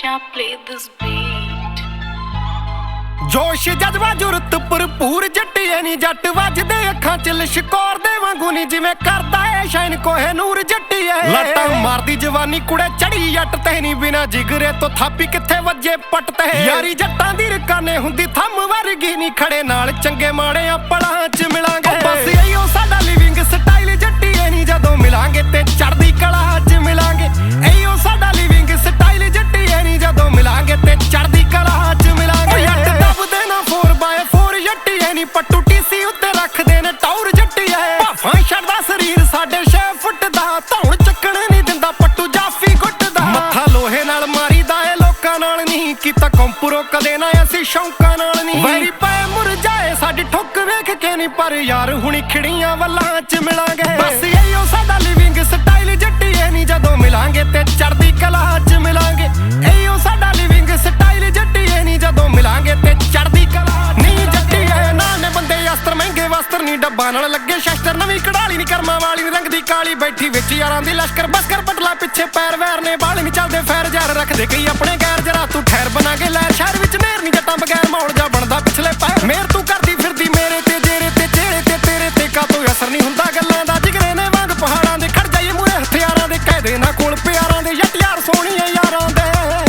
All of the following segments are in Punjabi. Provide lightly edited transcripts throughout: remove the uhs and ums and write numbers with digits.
Shall play this beat. ਜੋਸ਼ ਜਜ਼ਬਾ ਜੁਰਤ ਭਰਪੂਰ ਜੱਟੀਏ ਨੀ ਜੱਟ ਵੱਜਦੇ ਅੱਖਾਂ ਚ ਲਿਸ਼ਕੌਰ ਦੇ ਵਾਂਗੂ ਨੀ ਜਿਵੇਂ ਕਰਦਾ ਏ ਸ਼ੈਨ ਕੋਹੇ ਨੂਰ ਜੱਟੀਏ ਲੱਟਾਂ ਮਾਰਦੀ ਜਵਾਨੀ ਕੁੜੇ ਚੜੀ ਜੱਟ ਤੇ ਨੀ ਬਿਨਾ ਜਿਗਰੇ ਤੋਂ ਥਾਪੀ ਕਿੱਥੇ ਵੱਜੇ ਪੱਟ ਤੇ ਯਾਰੀ ਜੱਟਾਂ ਦੀ ਰਕਾਨੇ ਹੁੰਦੀ ਥੰਮ ਵਰਗੀ ਨੀ ਖੜੇ ਨਾਲ ਚੰਗੇ ਮਾੜਿਆਂ ਪਲਾਂ ਚ ਮਿਲਾਂਗੇ ਬਸ ਇਹੋ ਸਾਡਾ ਲਿਵਿੰਗ ਸਟਾਈਲ ਜੱਟੀਏ ਨੀ ਜਦੋਂ ਮਿਲਾਂਗੇ ਤੇ ਚੜ੍ਹਦੀ ਕਲਾ ਚ ਮਿਲਾਂਗੇ ਇਹੋ ਸਾਡਾ ਲਿਵਿੰਗ ਸਟਾਈਲ ਜੱਟੀਏ ਨੀ ਜਦੋਂ ਮਿਲਾਂਗੇ ਤੇ ਚੜ੍ਹਦੀ ਕਲਾ ਚ ਮਿਲਾਂਗੇ ਦੱਬਦੇ ਨਾ 4x4 ਜੱਟੀਏ ਨੀ ਪੱਟੂ ਟੀਸੀ ਉੱਤੇ ਰੱਖਦੇ ਨੇ ਟੌਰ ਜੱਟੀਏ ਭਾਫਾਂ ਛੱਡਦਾ ਸਰੀਰ ਸਾਡੇ 6 ਫੁੱਟ ਦਾ ਧੌਣ ਚੱਕਣ ਨਹੀਂ ਦਿੰਦਾ ਪੱਟੂ ਜਾਫੀ ਗੁੱਟਦਾ ਮੱਥਾ ਲੋਹੇ ਨਾਲ ਮਾਰੀਦਾ ਏ ਲੋਕਾਂ ਨਾਲ ਨਹੀਂ ਕੀਤਾ ਕੰਪਰੋ ਕਦੇ ਨਾ ਅਸੀਂ ਸ਼ੌਂਕਾਂ ਨਾਲ ਨਹੀਂ ਵੈਰੀ ਪਏ ਮੁਰਝਾਏ ਸਾਡੀ ਠੁੱਕ ਵੇਖ ਕੇ ਨਹੀਂ ਪਰ ਯਾਰ ਹੁਣੀ ਖਿੜੀਆਂ ਵੱਲਾਂ ਚ ਮਿਲਾਂਗੇ ਬਸ ਇਹੋ ਸਾਡਾ ਲਿਵਿੰਗ ਸਟਾਈਲ ਜੱਟੀਏ ਨੀ ਜਦੋਂ ਮਿਲਾਂਗੇ ਤੇ ਚੜ੍ਹਦੀ ਕਲਾ ਚ ਮਿਲਾਂਗੇ ਇਹੋ ਸਾਡਾ ਲਿਵਿੰਗ ਸਟਾਈਲ ਜੱਟੀਏ ਨੀ ਜਦੋਂ ਮਿਲਾਂਗੇ ਤੇ ਚੜ੍ਹਦੀ ਕਲਾ ਨਹੀਂ ਜੱਟੀਏ ਨਾ ਨੇ ਬੰਦੇ ਅਸਤਰ ਮਹਿੰਗੇ ਵਸਤਰ ਨਹੀਂ ਡੱਬਾਂ ਨਾਲ ਲੱਗੇ ਸ਼ਸਤਰ ਨਵੀਂ ਕਢਾਲੀ ਨੀ ਕਰਮਾਂ ਵਾਲੀ ਨੀ ਰੰਗ ਦੀ ਕਾਲੀ ਬੈਠੀ ਵਿੱਚ ਯਾਰਾਂ ਦੀ ਲਸ਼ਕਰ ਬਸਕਰ ਪਟਲਾ ਪਿੱਛੇ ਪੈਰ ਵੈਰ ਨੇ ਬਾਲ ਨੀ ਚੱਲਦੇ ਫੈਰ ਯਾਰ ਰੱਖਦੇ ਕਈ ਆਪਣੇ ਗੈਰ ਜਰਾ ਤੂੰ ਠਹਿਰ ਬਣਾ ਕੇ ਲੈ ਸ਼ਹਿਰ ਵਿੱਚ ਨੇਰ ਨੀ ਜੱਟਾਂ ਬਗੈਰ ਮਾਹੌਲ ਜਾ ਬਣਦਾ ਪਿਛਲੇ ਪੈਰ ਮੇਰ ਤੂੰ ਕਰਦੀ ਫਿਰਦੀ ਮੇਰੇ ਤੇ ਜੇਰੇ ਤੇ ਚਿਹਰੇ ਤੇ ਤੇਰੇ ਤੇ ਕਾਤੋਂ ਅਸਰ ਨਹੀਂ ਹੁੰਦਾ ਗੱਲਾਂ ਦਾ ਜਿਗਰੇ ਨੇ ਵਾਂਗ ਪਹਾੜਾਂ ਦੇ ਖੜ ਜਾਈਏ ਮੂਹਰੇ ਹਥਿਆਰਾਂ ਦੇ ਕਾਇਦੇ ਨਾ ਕੋਲ ਪਿਆਰਾਂ ਦੇ ਜੱਟ ਯਾਰ ਸੋਹਣੀਆਂ ਯਾਰਾਂ ਦੇ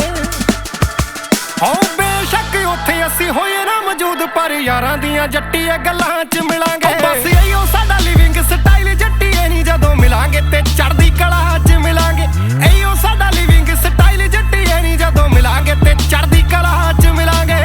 ਹੋ ਬੇਸ਼ੱਕ ਉੱਥੇ ਅਸੀਂ ਹੋਏ ਨਾ ਮੌਜੂਦ ਪਰ ਯਾਰਾਂ ਦੀਆਂ ਜੱਟੀਏ ਗੱਲਾਂ ਚ ਮਿਲਾਂਗੇ ਬਸ ਇਹੋ ਸਾਡਾ ਲਿਵਿੰਗ ਸਟਾਈਲ ਜੱਟੀਏ ਨੀ ਜਦੋਂ ਮਿਲਾਂਗੇ ਤੇ ਚੜ੍ਹਦੀ ਕਲਾ ਚ ਮਿਲਾਂਗੇ ਇਹੋ ਸਾਡਾ ਲਿਵਿੰਗ ਸਟਾਈਲ ਜੱਟੀਏ ਨੀ ਜਦੋਂ ਮਿਲਾਂਗੇ ਤੇ ਚੜ੍ਹਦੀ ਕਲਾ ਚ ਮਿਲਾਂਗੇ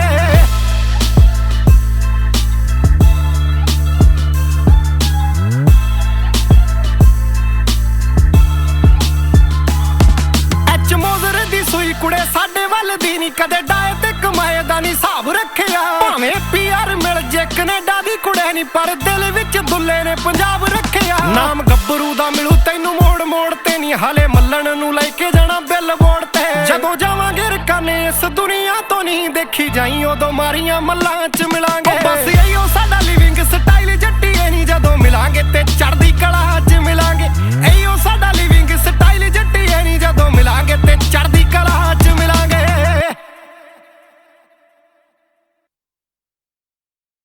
ਸੂਈ ਕੁੜੇ ਸਾਡੇ ਵੱਲ ਦੀ ਨੀ ਕਦੇ ਡਾਏ ਤੇ ਕਮਾਏ ਦਾ ਨੀ ਹਿਸਾਬ ਰੱਖਿਆ ਭਾਵੇਂ ਪੀਆਰ ਮਿਲ ਜੇ ਕੈਨੇਡਾ ਦੀ ਕੁੜੇ ਨੀ ਪਰ ਦਿਲ ਵਿੱਚ ਦੁੱਲੇ ਨੇ ਪੰਜਾਬ ਰੱਖਿਆ ਨਾਮ ਗੱਭਰੂ ਦਾ ਮਿਲੂ ਤੈਨੂੰ ਮੋੜ ਮੋੜ ਤੇ ਨੀ ਹਾਲੇ ਮੱਲਣ ਨੂੰ ਲੈ ਕੇ ਜਾਣਾ ਬਿਲਬੋਰਡ ਤੇ ਜਦੋਂ ਜਾਵਾਂਗੇ ਰਕਾਨੇ ਇਸ ਦੁਨੀਆ ਤੋਂ ਨਹੀਂ ਦੇਖੀ ਜਾਈ ਉਦੋਂ ਮਾਰੀਆਂ ਮੱਲਾਂ ਚ ਮਿਲਾਂਗੇ ਬਸ ਇਹੋ ਸਾਡਾ ਲਿਵਿੰਗ ਸਟਾਈਲ ਜੱਟੀਏ ਨੀ ਜਦੋਂ ਮਿਲਾਂਗੇ ਤੇ ਚੜ੍ਹਦੀ ਕਲਾ